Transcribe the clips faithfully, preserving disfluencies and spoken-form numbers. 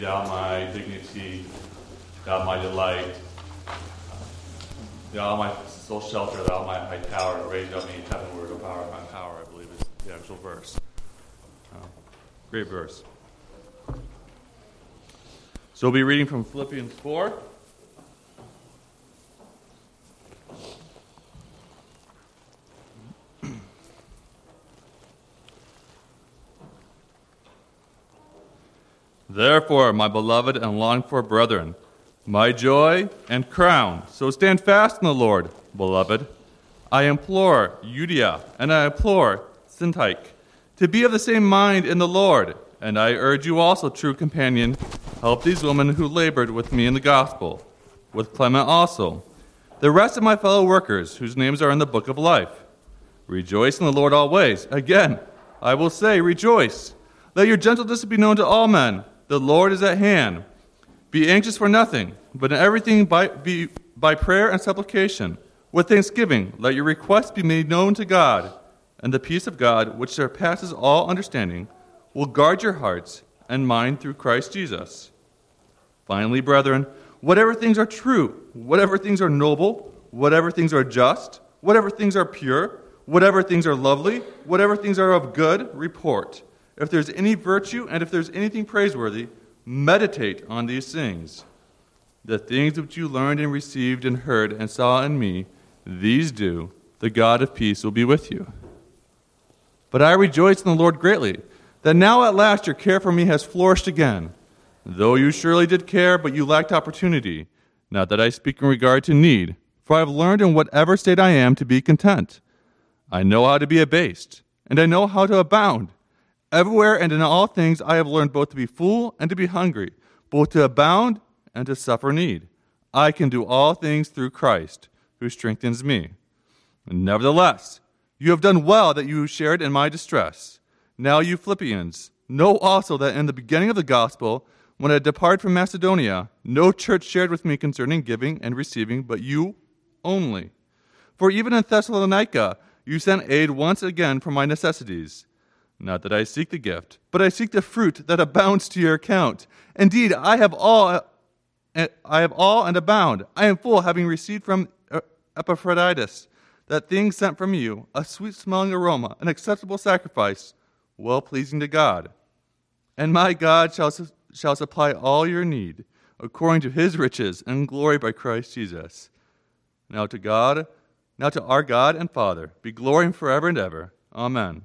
Thou my dignity, thou my delight, thou my sole shelter, thou my high tower, raise up me heavenward, O power of my power, I believe is the actual verse. Uh, great verse. So we'll be reading from Philippians four. Therefore, my beloved and longed-for brethren, my joy and crown, so stand fast in the Lord, beloved. I implore Euodia and I implore Syntyche to be of the same mind in the Lord, and I urge you also, true companion, help these women who labored with me in the gospel, with Clement also, the rest of my fellow workers whose names are in the book of life. Rejoice in the Lord always. Again, I will say, rejoice. Let your gentleness be known to all men. The Lord is at hand. Be anxious for nothing, but in everything by, be, by prayer and supplication, with thanksgiving, let your requests be made known to God, and the peace of God, which surpasses all understanding, will guard your hearts and mind through Christ Jesus. Finally, brethren, whatever things are true, whatever things are noble, whatever things are just, whatever things are pure, whatever things are lovely, whatever things are of good report, if there's any virtue and if there's anything praiseworthy, meditate on these things. The things which you learned and received and heard and saw in me, these do. The God of peace will be with you. But I rejoice in the Lord greatly, that now at last your care for me has flourished again. Though you surely did care, but you lacked opportunity. Not that I speak in regard to need, for I have learned in whatever state I am to be content. I know how to be abased, and I know how to abound. Everywhere and in all things I have learned both to be full and to be hungry, both to abound and to suffer need. I can do all things through Christ, who strengthens me. Nevertheless, you have done well that you shared in my distress. Now you Philippians, know also that in the beginning of the gospel, when I departed from Macedonia, no church shared with me concerning giving and receiving, but you only. For even in Thessalonica, you sent aid once again for my necessities. Not that I seek the gift, but I seek the fruit that abounds to your account. Indeed, I have all, I have all and abound. I am full, having received from Epaphroditus that thing sent from you, a sweet-smelling aroma, an acceptable sacrifice, well-pleasing to God. And my God shall, shall supply all your need, according to his riches and glory by Christ Jesus. Now to God, now to our God and Father, be glory forever and ever. Amen.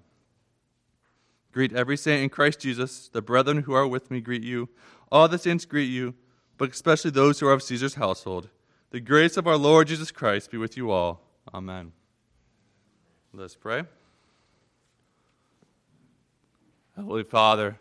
Greet every saint in Christ Jesus. The brethren who are with me greet you. All the saints greet you, but especially those who are of Caesar's household. The grace of our Lord Jesus Christ be with you all. Amen. Let us pray. Holy Father,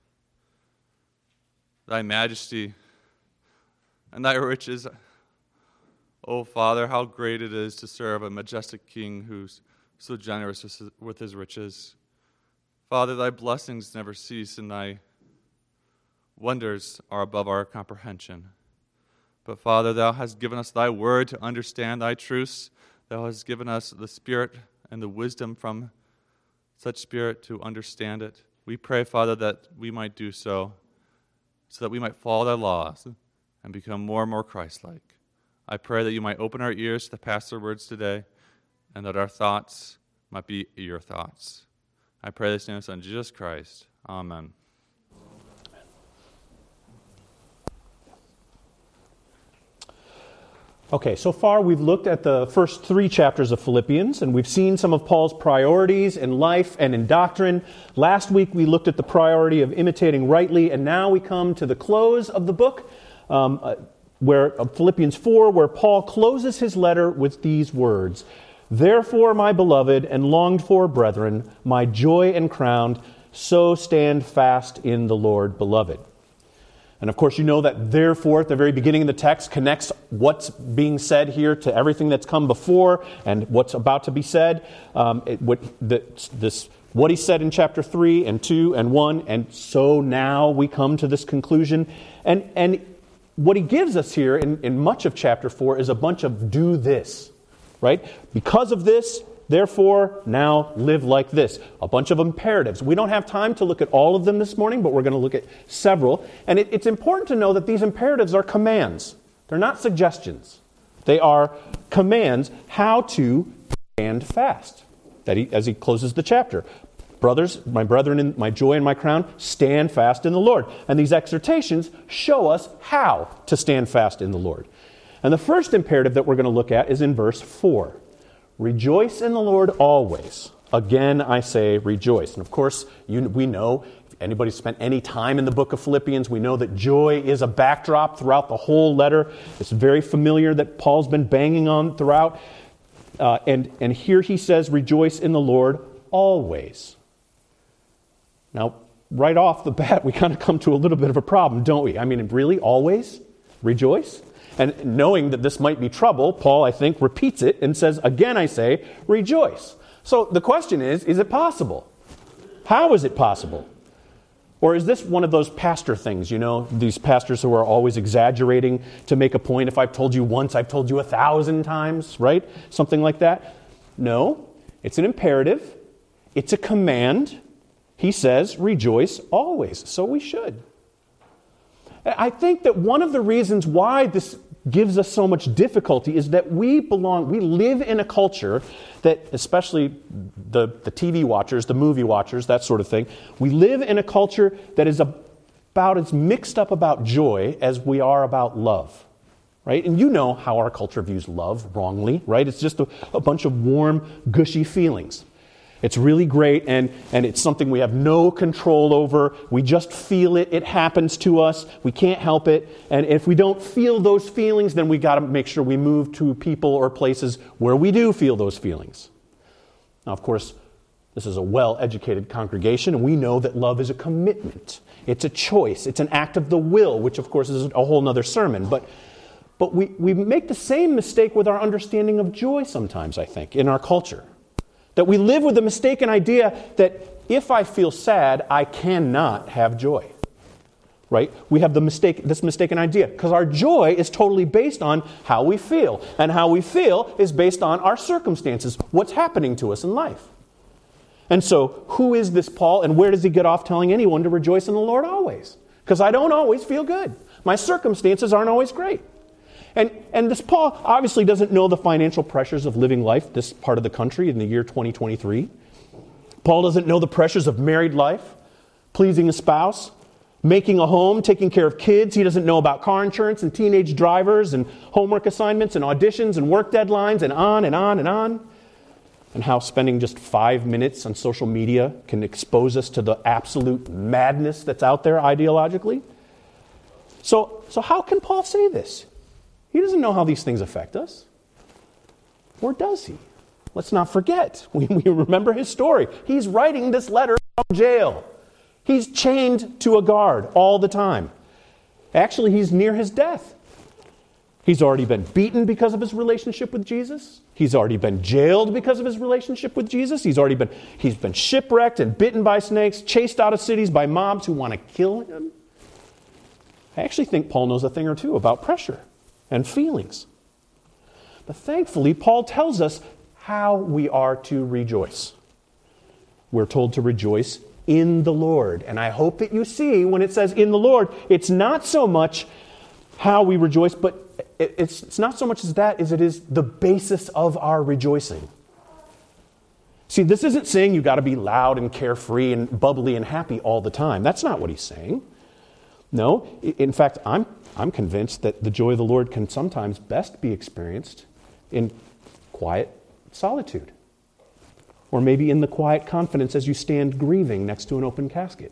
thy majesty and thy riches, O Father, how great it is to serve a majestic King who's so generous with his riches. Father, thy blessings never cease, and thy wonders are above our comprehension. But Father, thou hast given us thy word to understand thy truths. Thou hast given us the spirit and the wisdom from such spirit to understand it. We pray, Father, that we might do so, so that we might follow thy laws and become more and more Christ-like. I pray that you might open our ears to the pastor's words today, and that our thoughts might be your thoughts. I pray this in the name of Son, Jesus Christ. Amen. Okay, so far we've looked at the first three chapters of Philippians, and we've seen some of Paul's priorities in life and in doctrine. Last week we looked at the priority of imitating rightly, and now we come to the close of the book, um, uh, where of Philippians four, where Paul closes his letter with these words. Therefore, my beloved and longed-for brethren, my joy and crown, so stand fast in the Lord, beloved. And of course, you know that therefore, at the very beginning of the text, connects what's being said here to everything that's come before and what's about to be said. Um, it, what, the, this, what he said in chapter three and two and one, and so now we come to this conclusion. And, and what he gives us here in, in much of chapter four is a bunch of do this. Right? Because of this, Therefore, now live like this. A bunch of imperatives. We don't have time to look at all of them this morning, but we're going to look at several. And it, it's important to know that these imperatives are commands. They're not suggestions. They are commands how to stand fast. That he, as he closes the chapter. Brothers, my brethren, and my joy and my crown, stand fast in the Lord. And these exhortations show us how to stand fast in the Lord. And the first imperative that we're going to look at is in verse four. Rejoice in the Lord always. Again, I say rejoice. And of course, you, we know, if anybody's spent any time in the book of Philippians, we know that joy is a backdrop throughout the whole letter. It's very familiar that Paul's been banging on throughout. Uh, and, and here he says, rejoice in the Lord always. Now, right off the bat, we kind of come to a little bit of a problem, don't we? I mean, really, always rejoice? And knowing that this might be trouble, Paul, I think, repeats it and says, again I say, rejoice. So the question is, is it possible? How is it possible? Or is this one of those pastor things, you know, these pastors who are always exaggerating to make a point? If I've told you once, I've told you a thousand times, right? Something like that. No, it's an imperative. It's a command. He says, rejoice always. So we should. I think that one of the reasons why this gives us so much difficulty is that we belong, we live in a culture that, especially the, the T V watchers, the movie watchers, that sort of thing, we live in a culture that is about as mixed up about joy as we are about love. Right? And you know how our culture views love wrongly, right? It's just a, a bunch of warm, gushy feelings. It's really great, and, and it's something we have no control over. We just feel it. It happens to us. We can't help it. And if we don't feel those feelings, then we got to make sure we move to people or places where we do feel those feelings. Now, of course, this is a well-educated congregation, and we know that love is a commitment. It's a choice. It's an act of the will, which, of course, is a whole other sermon. But, but we, we make the same mistake with our understanding of joy sometimes, I think, in our culture. That we live with the mistaken idea that if I feel sad, I cannot have joy. Right? We have the mistake, this mistaken idea. Because our joy is totally based on how we feel. And how we feel is based on our circumstances. What's happening to us in life. And so, who is this Paul? And where does he get off telling anyone to rejoice in the Lord always? Because I don't always feel good. My circumstances aren't always great. And, and this Paul obviously doesn't know the financial pressures of living life, this part of the country in the year twenty twenty-three. Paul doesn't know the pressures of married life, pleasing a spouse, making a home, taking care of kids. He doesn't know about car insurance and teenage drivers and homework assignments and auditions and work deadlines and on and on and on. And how spending just five minutes on social media can expose us to the absolute madness that's out there ideologically. So, so how can Paul say this? He doesn't know how these things affect us. Or does he? Let's not forget. We, we remember his story. He's writing this letter from jail. He's chained to a guard all the time. Actually, he's near his death. He's already been beaten because of his relationship with Jesus. He's already been jailed because of his relationship with Jesus. He's already been, he's been shipwrecked and bitten by snakes, chased out of cities by mobs who want to kill him. I actually think Paul knows a thing or two about pressure and feelings. But thankfully, Paul tells us how we are to rejoice. We're told to rejoice in the Lord. And I hope that you see when it says in the Lord, it's not so much how we rejoice, but it's, it's not so much as that as it is the basis of our rejoicing. See, this isn't saying you got to be loud and carefree and bubbly and happy all the time. That's not what he's saying. No, in fact, I'm I'm convinced that the joy of the Lord can sometimes best be experienced in quiet solitude. Or maybe in the quiet confidence as you stand grieving next to an open casket.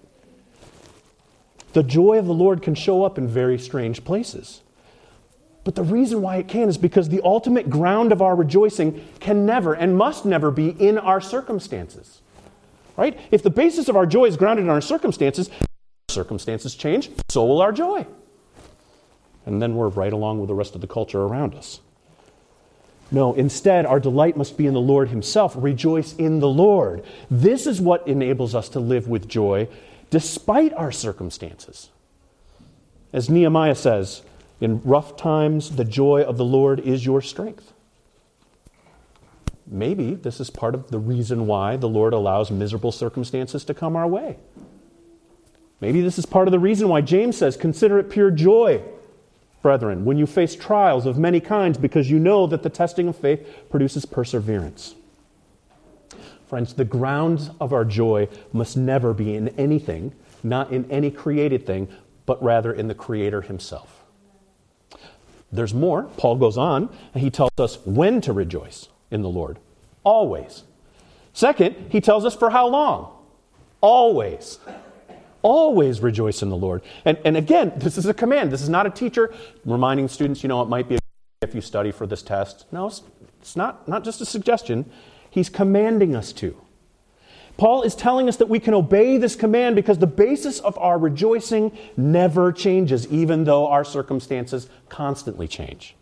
The joy of the Lord can show up in very strange places. But the reason why it can is because the ultimate ground of our rejoicing can never and must never be in our circumstances. Right? If the basis of our joy is grounded in our circumstances, circumstances change, so will our joy. And then we're right along with the rest of the culture around us. No, instead, our delight must be in the Lord himself. Rejoice in the Lord. This is what enables us to live with joy despite our circumstances. As Nehemiah says, in rough times, the joy of the Lord is your strength. maybe this is part of the reason why the Lord allows miserable circumstances to come our way. Maybe this is part of the reason why James says, "Consider it pure joy, brethren, when you face trials of many kinds, because you know that the testing of faith produces perseverance." Friends, the grounds of our joy must never be in anything, not in any created thing, but rather in the Creator himself. There's more. Paul goes on, and he tells us when to rejoice in the Lord. Always. Second, he tells us for how long. Always. Always rejoice in the Lord. And, and again, this is a command. This is not a teacher reminding students, you know, it might be a if you study for this test. No, it's, it's not, not just a suggestion. He's commanding us to. Paul is telling us that we can obey this command because the basis of our rejoicing never changes, even though our circumstances constantly change.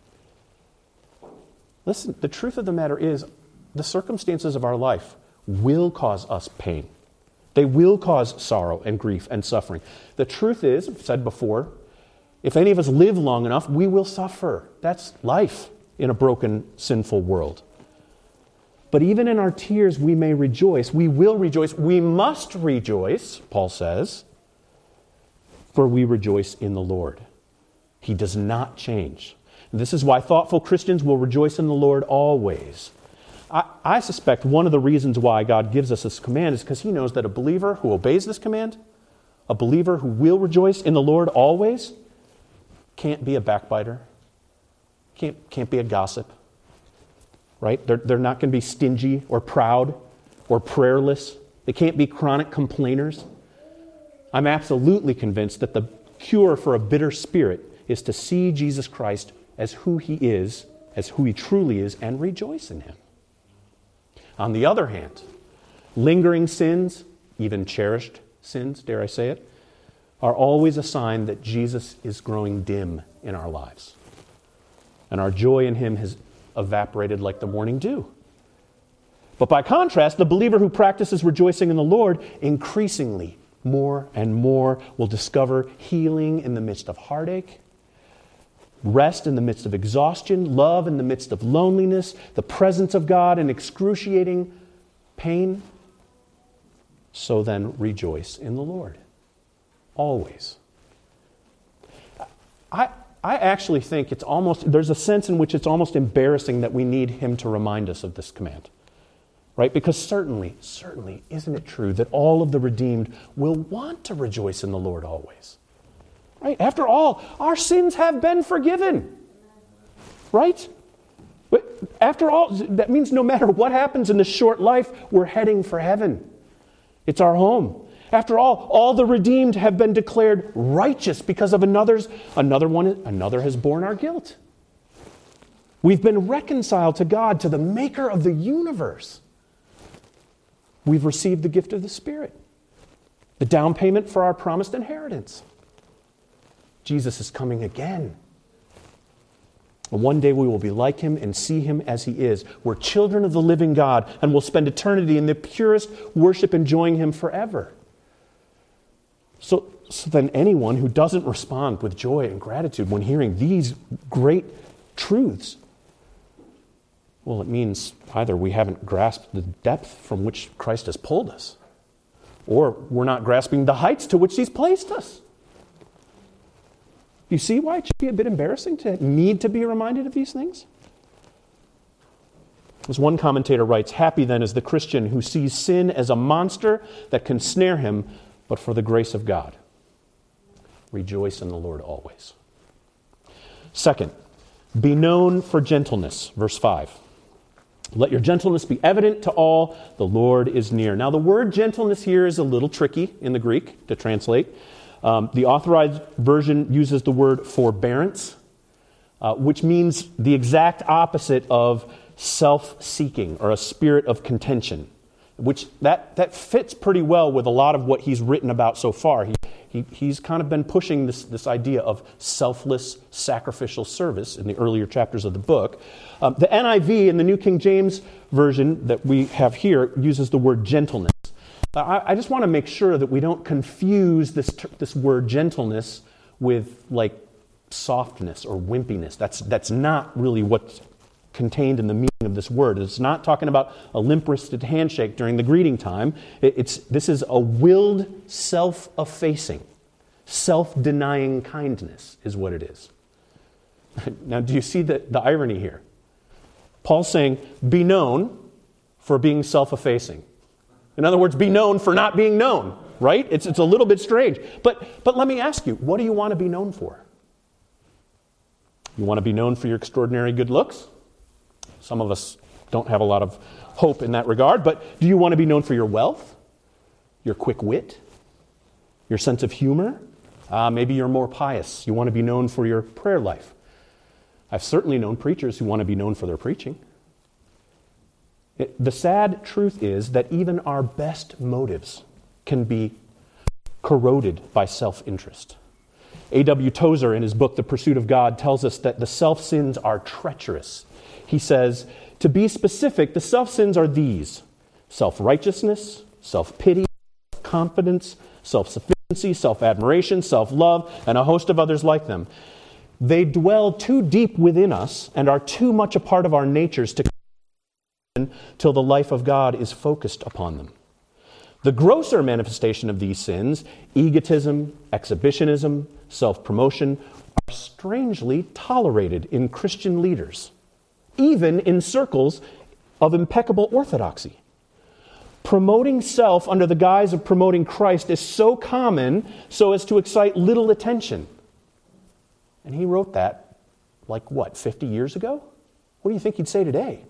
Listen, the truth of the matter is, the circumstances of our life will cause us pain. They will cause sorrow and grief and suffering. The truth is, I've said before, if any of us live long enough, we will suffer. That's life in a broken, sinful world. But even in our tears, we may rejoice. We will rejoice. We must rejoice, Paul says, for we rejoice in the Lord. He does not change. And this is why thoughtful Christians will rejoice in the Lord always. I, I suspect one of the reasons why God gives us this command is because he knows that a believer who obeys this command, a believer who will rejoice in the Lord always, can't be a backbiter, can't, can't be a gossip. Right? They're, they're not going to be stingy or proud or prayerless. They can't be chronic complainers. I'm absolutely convinced that the cure for a bitter spirit is to see Jesus Christ as who he is, as who he truly is, and rejoice in him. On the other hand, lingering sins, even cherished sins, dare I say it, are always a sign that Jesus is growing dim in our lives. And our joy in him has evaporated like the morning dew. But by contrast, the believer who practices rejoicing in the Lord increasingly, more and more, will discover healing in the midst of heartache, rest in the midst of exhaustion, love in the midst of loneliness, the presence of God in excruciating pain. So then, rejoice in the Lord. Always. I I actually think it's almost, there's a sense in which it's almost embarrassing that we need him to remind us of this command. Right? Because certainly, certainly, isn't it true that all of the redeemed will want to rejoice in the Lord always? Right? After all, our sins have been forgiven. Right? But after all, that means no matter what happens in this short life, we're heading for heaven. It's our home. After all, all the redeemed have been declared righteous because of another's, another one, another has borne our guilt. We've been reconciled to God, to the maker of the universe. We've received the gift of the Spirit, the down payment for our promised inheritance. Jesus is coming again. And one day we will be like him and see him as he is. We're children of the living God, and we'll spend eternity in the purest worship, enjoying him forever. So, so then anyone who doesn't respond with joy and gratitude when hearing these great truths, well, it means either we haven't grasped the depth from which Christ has pulled us, or we're not grasping the heights to which he's placed us. You see why it should be a bit embarrassing to need to be reminded of these things? As one commentator writes, "Happy then is the Christian who sees sin as a monster that can snare him, but for the grace of God. Rejoice in the Lord always." Second, be known for gentleness. Verse five. Let your gentleness be evident to all. The Lord is near. Now, the word gentleness here is a little tricky in the Greek to translate. Um, the Authorized Version uses the word forbearance, uh, which means the exact opposite of self-seeking or a spirit of contention, which that, that fits pretty well with a lot of what he's written about so far. He, he, he's kind of been pushing this, this idea of selfless sacrificial service in the earlier chapters of the book. Um, the N I V in the New King James Version that we have here uses the word gentleness. Uh, I, I just want to make sure that we don't confuse this, this word gentleness with like softness or wimpiness. That's, that's not really what contained in the meaning of this word. It's not talking about a limp-wristed handshake during the greeting time. It, it's This is a willed self-effacing, self-denying kindness is what it is. Now, do you see the, the irony here? Paul's saying, be known for being self-effacing. In other words, be known for not being known, right? It's, it's a little bit strange. But, but let me ask you, what do you want to be known for? You want to be known for your extraordinary good looks? Some of us don't have a lot of hope in that regard, but do you want to be known for your wealth, your quick wit, your sense of humor? Uh, maybe you're more pious. You want to be known for your prayer life. I've certainly known preachers who want to be known for their preaching. It, the sad truth is that even our best motives can be corroded by self-interest. A W Tozer, in his book, The Pursuit of God, tells us that the self-sins are treacherous. He says, to be specific, the self-sins are these: self-righteousness, self-pity, confidence, self-sufficiency, self-admiration, self-love, and a host of others like them. They dwell too deep within us and are too much a part of our natures to till the life of God is focused upon them. The grosser manifestation of these sins, egotism, exhibitionism, self-promotion, are strangely tolerated in Christian leaders, even in circles of impeccable orthodoxy. Promoting self under the guise of promoting Christ is so common so as to excite little attention. And he wrote that, like what, fifty years ago? What do you think he'd say today?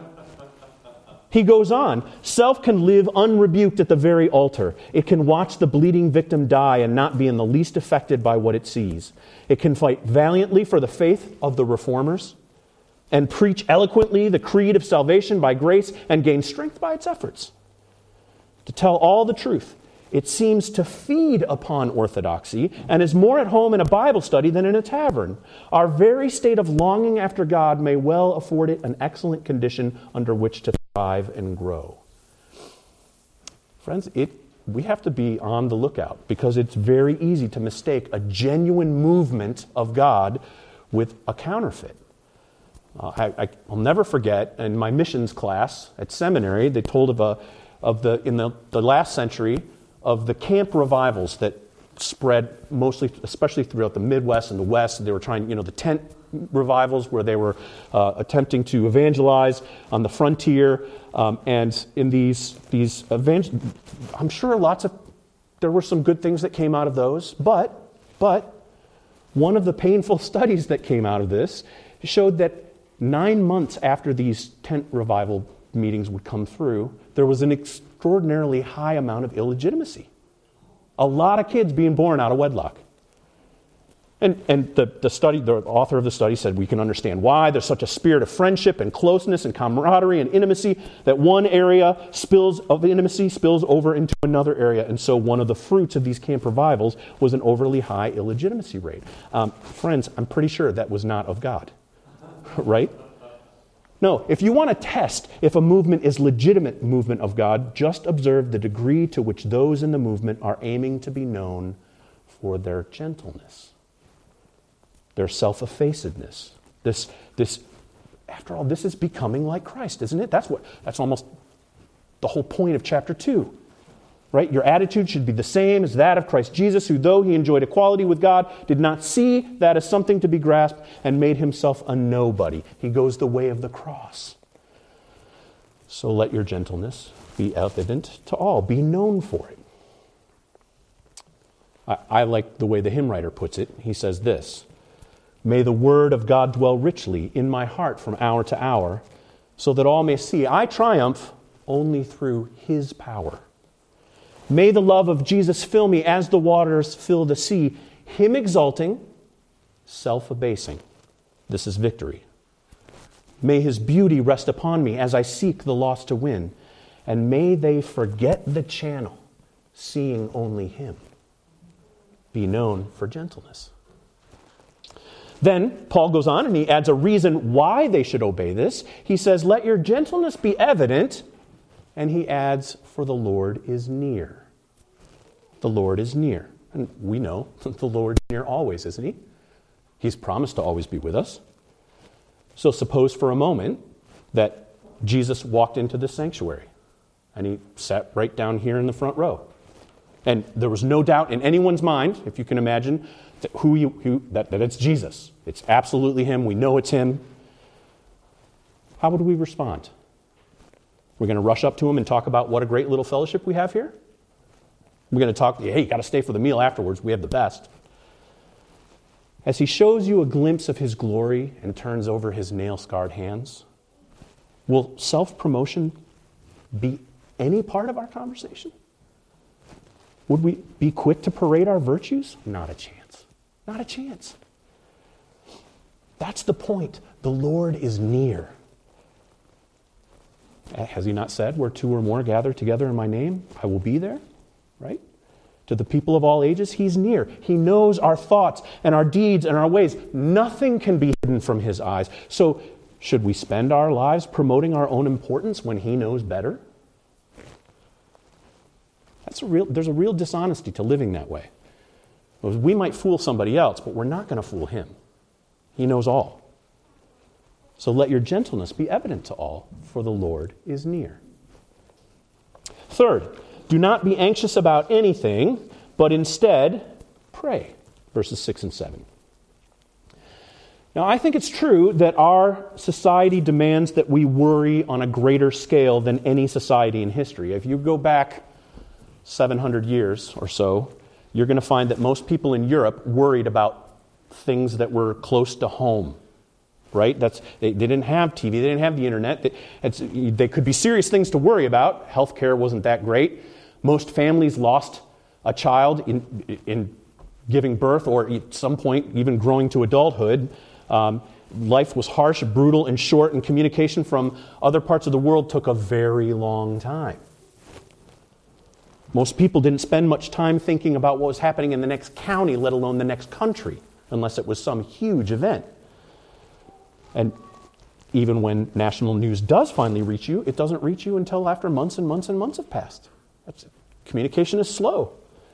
He goes on, self can live unrebuked at the very altar. It can watch the bleeding victim die and not be in the least affected by what it sees. It can fight valiantly for the faith of the reformers and preach eloquently the creed of salvation by grace and gain strength by its efforts. To tell all the truth, it seems to feed upon orthodoxy and is more at home in a Bible study than in a tavern. Our very state of longing after God may well afford it an excellent condition under which to thrive and grow. Friends, it, we have to be on the lookout because it's very easy to mistake a genuine movement of God with a counterfeit. Uh, I, I, I'll never forget, in my missions class at seminary, they told of a of the in the, the last century of the camp revivals that spread mostly, especially throughout the Midwest and the West. They were trying, you know, the tent revivals where they were uh, attempting to evangelize on the frontier. Um, and in these, these evangel- I'm sure lots of, there were some good things that came out of those. But, but one of the painful studies that came out of this showed that nine months after these tent revival meetings would come through, there was an extraordinarily high amount of illegitimacy. A lot of kids being born out of wedlock. And and the, the study, the author of the study said we can understand why. There's such a spirit of friendship and closeness and camaraderie and intimacy that one area spills of intimacy spills over into another area. And so one of the fruits of these camp revivals was an overly high illegitimacy rate. Um, friends, I'm pretty sure that was not of God. Right? No, if you want to test if a movement is legitimate movement of God, just observe the degree to which those in the movement are aiming to be known for their gentleness, their self-effacedness. This, this, after all, this is becoming like Christ, isn't it? That's what. That's almost the whole point of chapter two. Right? Your attitude should be the same as that of Christ Jesus, who, though he enjoyed equality with God, did not see that as something to be grasped and made himself a nobody. He goes the way of the cross. So let your gentleness be evident to all. Be known for it. I, I like the way the hymn writer puts it. He says this: may the word of God dwell richly in my heart from hour to hour, so that all may see I triumph only through his power. May the love of Jesus fill me as the waters fill the sea, him exalting, self-abasing. This is victory. May his beauty rest upon me as I seek the lost to win, and may they forget the channel, seeing only him. Be known for gentleness. Then Paul goes on and he adds a reason why they should obey this. He says, let your gentleness be evident. And he adds, for the Lord is near. The Lord is near. And we know that the Lord is near always, isn't he? He's promised to always be with us. So suppose for a moment that Jesus walked into the sanctuary and he sat right down here in the front row. And there was no doubt in anyone's mind, if you can imagine, that who you, who, that, that it's Jesus. It's absolutely him. We know it's him. How would we respond? We're going to rush up to him and talk about what a great little fellowship we have here? We're going to talk, hey, you got to stay for the meal afterwards. We have the best. As he shows you a glimpse of his glory and turns over his nail-scarred hands, will self-promotion be any part of our conversation? Would we be quick to parade our virtues? Not a chance. Not a chance. That's the point. The Lord is near. Has he not said, where two or more gather together in my name, I will be there? Right? To the people of all ages, he's near. He knows our thoughts and our deeds and our ways. Nothing can be hidden from his eyes. So, should we spend our lives promoting our own importance when he knows better? That's a real, there's a real dishonesty to living that way. We might fool somebody else, but we're not going to fool him. He knows all. So let your gentleness be evident to all, for the Lord is near. Third, do not be anxious about anything, but instead pray. Verses six and seven. Now, I think it's true that our society demands that we worry on a greater scale than any society in history. If you go back seven hundred years or so, you're going to find that most people in Europe worried about things that were close to home. Right? That's they, they didn't have T V, they didn't have the internet. They, it's, they could be serious things to worry about. Healthcare wasn't that great. Most families lost a child in, in giving birth or at some point even growing to adulthood. Um, life was harsh, brutal, and short, and communication from other parts of the world took a very long time. Most people didn't spend much time thinking about what was happening in the next county, let alone the next country, unless it was some huge event. And even when national news does finally reach you, it doesn't reach you until after months and months and months have passed. That's it. Communication is slow.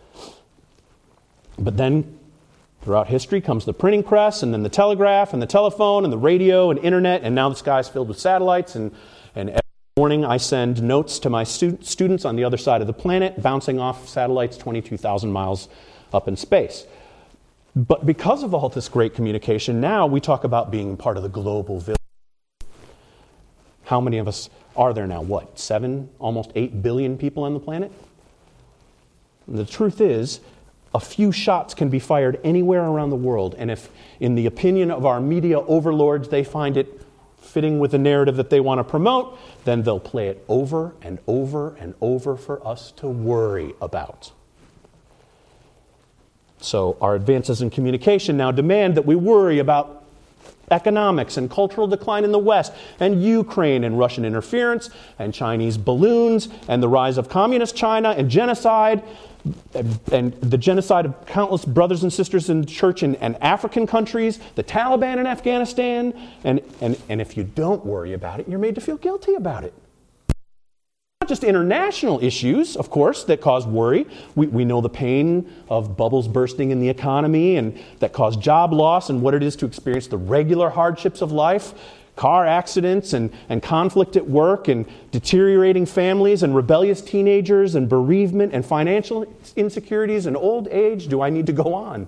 But then, throughout history comes the printing press, and then the telegraph, and the telephone, and the radio, and internet, and now the sky is filled with satellites, and, and every morning I send notes to my stu- students on the other side of the planet, bouncing off satellites twenty-two thousand miles up in space. But because of all this great communication, now we talk about being part of the global village. How many of us are there now? What, seven, almost eight billion people on the planet? And the truth is, a few shots can be fired anywhere around the world, and if, in the opinion of our media overlords, they find it fitting with the narrative that they want to promote, then they'll play it over and over and over for us to worry about. So our advances in communication now demand that we worry about economics and cultural decline in the West, and Ukraine and Russian interference, and Chinese balloons, and the rise of communist China, and genocide, and, and the genocide of countless brothers and sisters in the church in, in African countries, the Taliban in Afghanistan, and, and, and if you don't worry about it, you're made to feel guilty about it. Not just international issues, of course, that cause worry. We, we know the pain of bubbles bursting in the economy and that cause job loss and what it is to experience the regular hardships of life, car accidents and, and conflict at work and deteriorating families and rebellious teenagers and bereavement and financial insecurities and old age. Do I need to go on?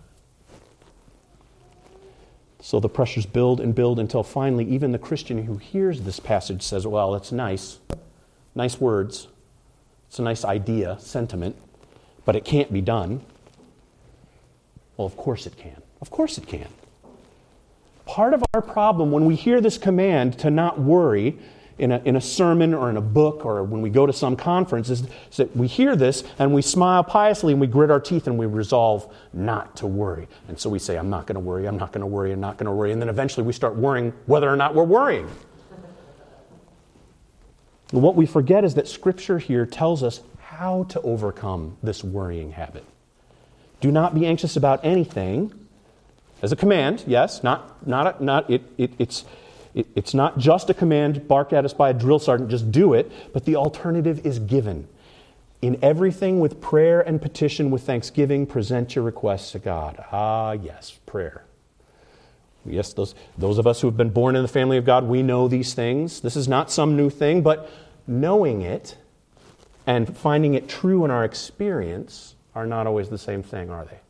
So the pressures build and build until finally even the Christian who hears this passage says, well, it's nice. Nice words. It's a nice idea, sentiment, but it can't be done. Well, of course it can. Of course it can. Part of our problem when we hear this command to not worry in a, in a sermon or in a book or when we go to some conference is that we hear this and we smile piously and we grit our teeth and we resolve not to worry. And so we say, I'm not going to worry, I'm not going to worry, I'm not going to worry. And then eventually we start worrying whether or not we're worrying. And what we forget is that Scripture here tells us how to overcome this worrying habit. Do not be anxious about anything. As a command, yes, not not not it, it it's it, it's not just a command barked at us by a drill sergeant, just do it, but the alternative is given. In everything with prayer and petition with thanksgiving, present your requests to God. Ah, yes, prayer. Yes, those, those of us who have been born in the family of God, we know these things. This is not some new thing, but knowing it and finding it true in our experience are not always the same thing, are they?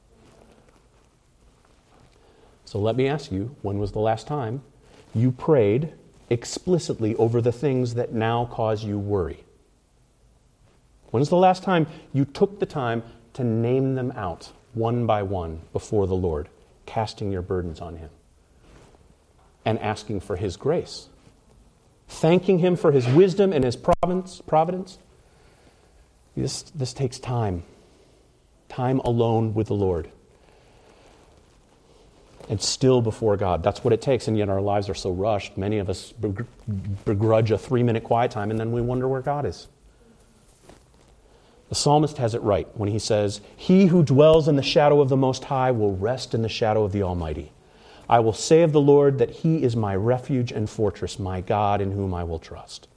So let me ask you, when was the last time you prayed explicitly over the things that now cause you worry? When's the last time you took the time to name them out one by one before the Lord, casting your burdens on Him and asking for His grace, thanking Him for His wisdom and His providence? providence? This, this takes time, time alone with the Lord. And still before God. That's what it takes, and yet our lives are so rushed. Many of us begrudge a three-minute quiet time, and then we wonder where God is. The psalmist has it right when he says, "He who dwells in the shadow of the Most High will rest in the shadow of the Almighty. I will say of the Lord that He is my refuge and fortress, my God in whom I will trust."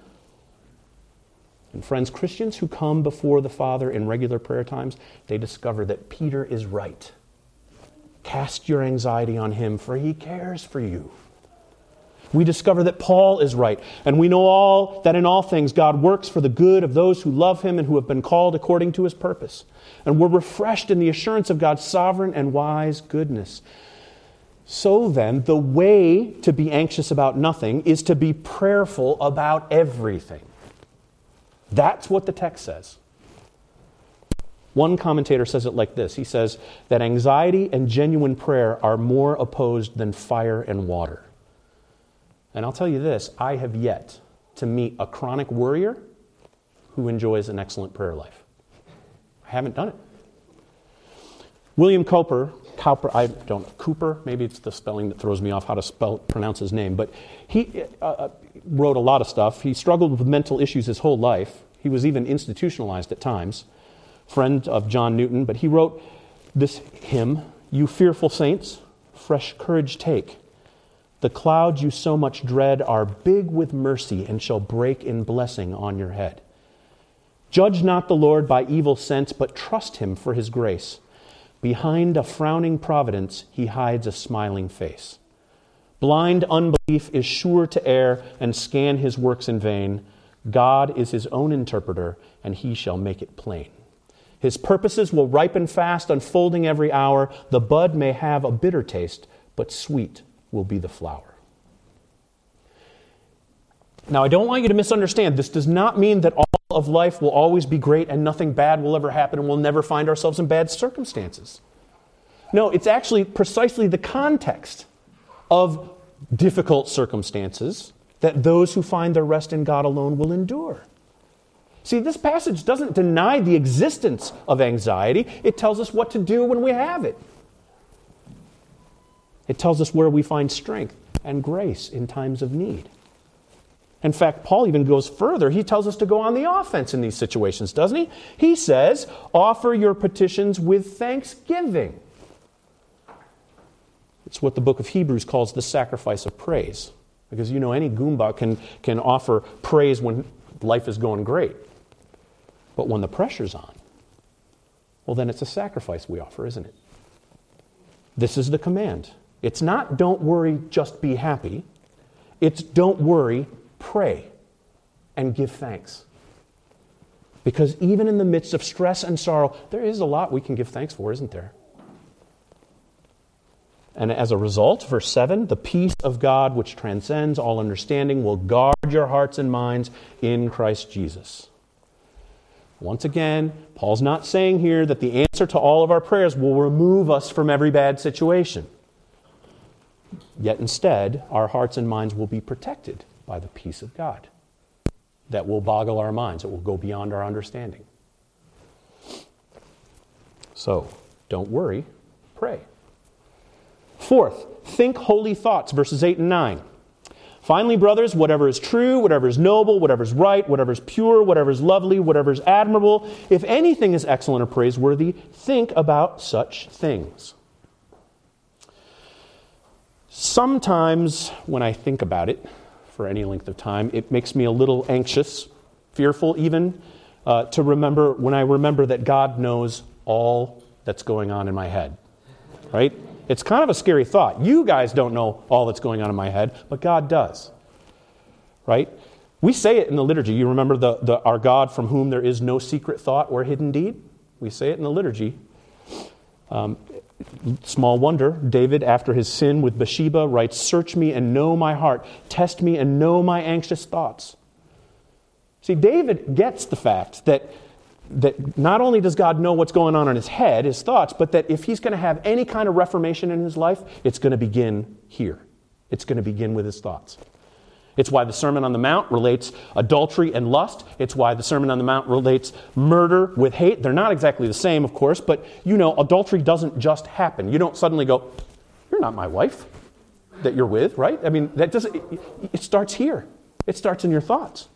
And friends, Christians who come before the Father in regular prayer times, they discover that Peter is right. Cast your anxiety on Him, for He cares for you. We discover that Paul is right, and we know all that in all things God works for the good of those who love Him and who have been called according to His purpose. And we're refreshed in the assurance of God's sovereign and wise goodness. So then, the way to be anxious about nothing is to be prayerful about everything. That's what the text says. One commentator says it like this. He says that anxiety and genuine prayer are more opposed than fire and water. And I'll tell you this, I have yet to meet a chronic worrier who enjoys an excellent prayer life. I haven't done it. William Cowper, Cowper, I don't know, Cooper, maybe it's the spelling that throws me off how to spell pronounce his name, but he uh, wrote a lot of stuff. He struggled with mental issues his whole life. He was even institutionalized at times. Friend of John Newton, but he wrote this hymn, "You fearful saints, fresh courage take. The clouds you so much dread are big with mercy and shall break in blessing on your head. Judge not the Lord by evil sense, but trust Him for His grace. Behind a frowning providence He hides a smiling face. Blind unbelief is sure to err and scan His works in vain. God is His own interpreter, and He shall make it plain. His purposes will ripen fast, unfolding every hour. The bud may have a bitter taste, but sweet will be the flower." Now, I don't want you to misunderstand. This does not mean that all of life will always be great and nothing bad will ever happen and we'll never find ourselves in bad circumstances. No, it's actually precisely the context of difficult circumstances that those who find their rest in God alone will endure. See, this passage doesn't deny the existence of anxiety. It tells us what to do when we have it. It tells us where we find strength and grace in times of need. In fact, Paul even goes further. He tells us to go on the offense in these situations, doesn't he? He says, offer your petitions with thanksgiving. It's what the book of Hebrews calls the sacrifice of praise. Because, you know, any Goomba can, can offer praise when life is going great. But when the pressure's on, well, then it's a sacrifice we offer, isn't it? This is the command. It's not don't worry, just be happy. It's don't worry, pray and give thanks. Because even in the midst of stress and sorrow, there is a lot we can give thanks for, isn't there? And as a result, verse seven, the peace of God which transcends all understanding will guard your hearts and minds in Christ Jesus. Once again, Paul's not saying here that the answer to all of our prayers will remove us from every bad situation. Yet instead, our hearts and minds will be protected by the peace of God that will boggle our minds. It will go beyond our understanding. So, don't worry, pray. Fourth, think holy thoughts, verses eight and nine. Finally, brothers, whatever is true, whatever is noble, whatever is right, whatever is pure, whatever is lovely, whatever is admirable, if anything is excellent or praiseworthy, think about such things. Sometimes when I think about it, for any length of time, it makes me a little anxious, fearful even, uh, to remember, when I remember that God knows all that's going on in my head, right? It's kind of a scary thought. You guys don't know all that's going on in my head, but God does. Right? We say it in the liturgy. You remember the, the our God from whom there is no secret thought or hidden deed? We say it in the liturgy. Um, small wonder, David, after his sin with Bathsheba, writes, "Search me and know my heart. Test me and know my anxious thoughts." See, David gets the fact that, that not only does God know what's going on in his head, his thoughts, but that if he's going to have any kind of reformation in his life, it's going to begin here. It's going to begin with his thoughts. It's why the Sermon on the Mount relates adultery and lust. It's why the Sermon on the Mount relates murder with hate. They're not exactly the same, of course, but you know, adultery doesn't just happen. You don't suddenly go, "You're not my wife that you're with," right? I mean, that doesn't. It, it starts here. It starts in your thoughts.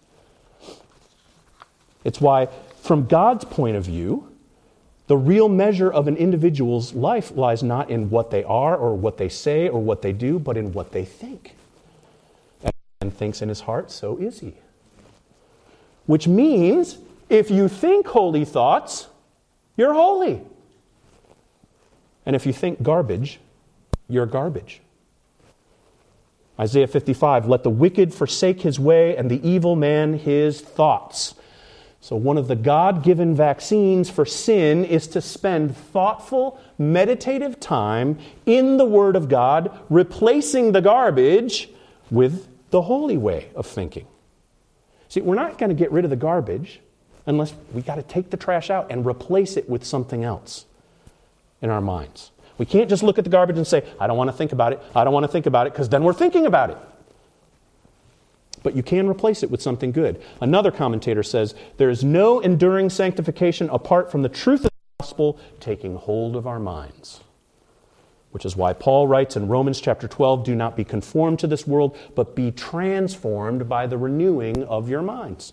It's why, from God's point of view, the real measure of an individual's life lies not in what they are or what they say or what they do, but in what they think. And thinks in his heart, so is he. Which means, if you think holy thoughts, you're holy. And if you think garbage, you're garbage. Isaiah fifty-five, "Let the wicked forsake his way and the evil man his thoughts." So one of the God-given vaccines for sin is to spend thoughtful, meditative time in the Word of God, replacing the garbage with the holy way of thinking. See, we're not going to get rid of the garbage unless we got to take the trash out and replace it with something else in our minds. We can't just look at the garbage and say, "I don't want to think about it, I don't want to think about it," because then we're thinking about it. But you can replace it with something good. Another commentator says, "There is no enduring sanctification apart from the truth of the gospel taking hold of our minds." Which is why Paul writes in Romans chapter twelve, "Do not be conformed to this world, but be transformed by the renewing of your minds."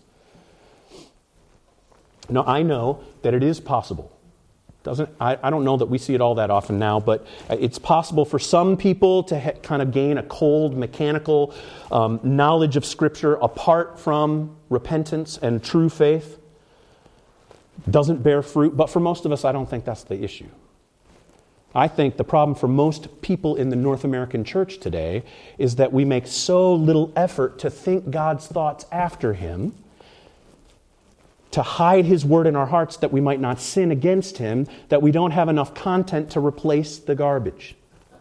Now, I know that it is possible. Doesn't I, I don't know that we see it all that often now, but it's possible for some people to ha- kind of gain a cold, mechanical um, knowledge of Scripture apart from repentance and true faith. Doesn't bear fruit, but for most of us, I don't think that's the issue. I think the problem for most people in the North American church today is that we make so little effort to think God's thoughts after Him, to hide His Word in our hearts that we might not sin against Him, that we don't have enough content to replace the garbage.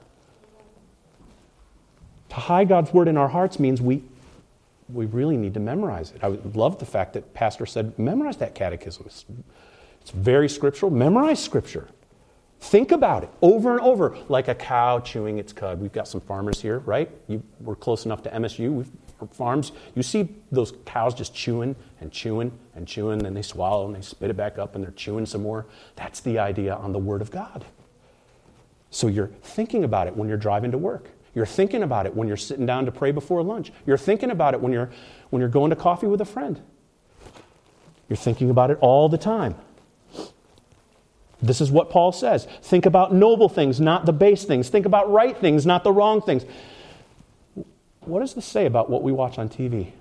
To hide God's Word in our hearts means we we really need to memorize it. I love the fact that Pastor said, memorize that catechism. It's, it's very scriptural. Memorize Scripture. Think about it over and over, like a cow chewing its cud. We've got some farmers here, right? You, we're close enough to M S U. We've, farms, you see those cows just chewing and chewing and chewing, then they swallow and they spit it back up and they're chewing some more. That's the idea on the Word of God. So you're thinking about it when you're driving to work. You're thinking about it when you're sitting down to pray before lunch. You're thinking about it when you're when you're going to coffee with a friend. You're thinking about it all the time. This is what Paul says. Think about noble things, not the base things. Think about right things, not the wrong things. What does this say about what we watch on T V?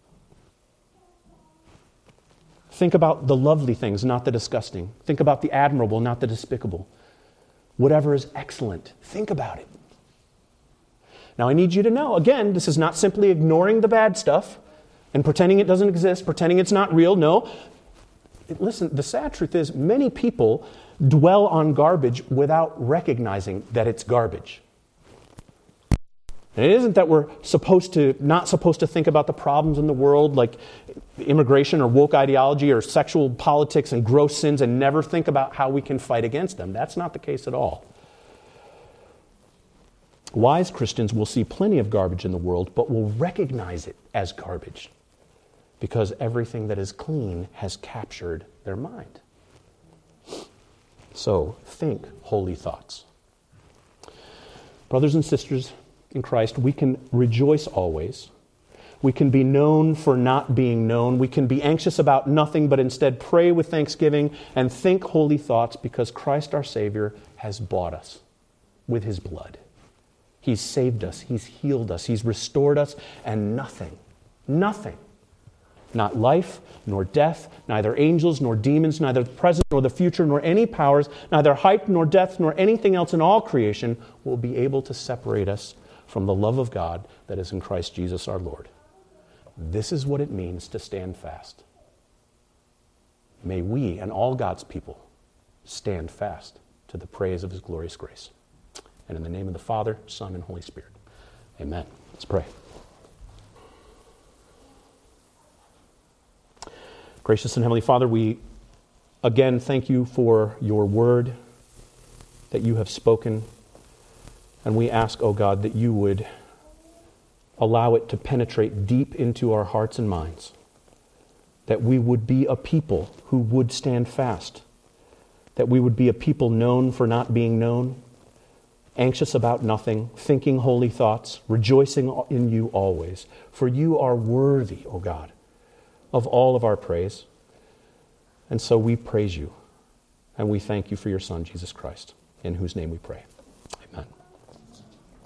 Think about the lovely things, not the disgusting. Think about the admirable, not the despicable. Whatever is excellent, think about it. Now I need you to know, again, this is not simply ignoring the bad stuff and pretending it doesn't exist, pretending it's not real. No. Listen, the sad truth is many people dwell on garbage without recognizing that it's garbage. And it isn't that we're supposed to, not supposed to think about the problems in the world like immigration or woke ideology or sexual politics and gross sins and never think about how we can fight against them. That's not the case at all. Wise Christians will see plenty of garbage in the world, but will recognize it as garbage because everything that is clean has captured their mind. So, think holy thoughts. Brothers and sisters in Christ, we can rejoice always. We can be known for not being known. We can be anxious about nothing, but instead pray with thanksgiving and think holy thoughts because Christ our Savior has bought us with His blood. He's saved us. He's healed us. He's restored us. And nothing, nothing not life, nor death, neither angels, nor demons, neither the present, nor the future, nor any powers, neither height, nor depth, nor anything else in all creation will be able to separate us from the love of God that is in Christ Jesus our Lord. This is what it means to stand fast. May we and all God's people stand fast to the praise of his glorious grace. And in the name of the Father, Son, and Holy Spirit. Amen. Let's pray. Gracious and Heavenly Father, we again thank you for your word that you have spoken. And we ask, O God, that you would allow it to penetrate deep into our hearts and minds. That we would be a people who would stand fast. That we would be a people known for not being known, anxious about nothing, thinking holy thoughts, rejoicing in you always. For you are worthy, O God, of all of our praise. And so we praise you, and we thank you for your Son, Jesus Christ, in whose name we pray.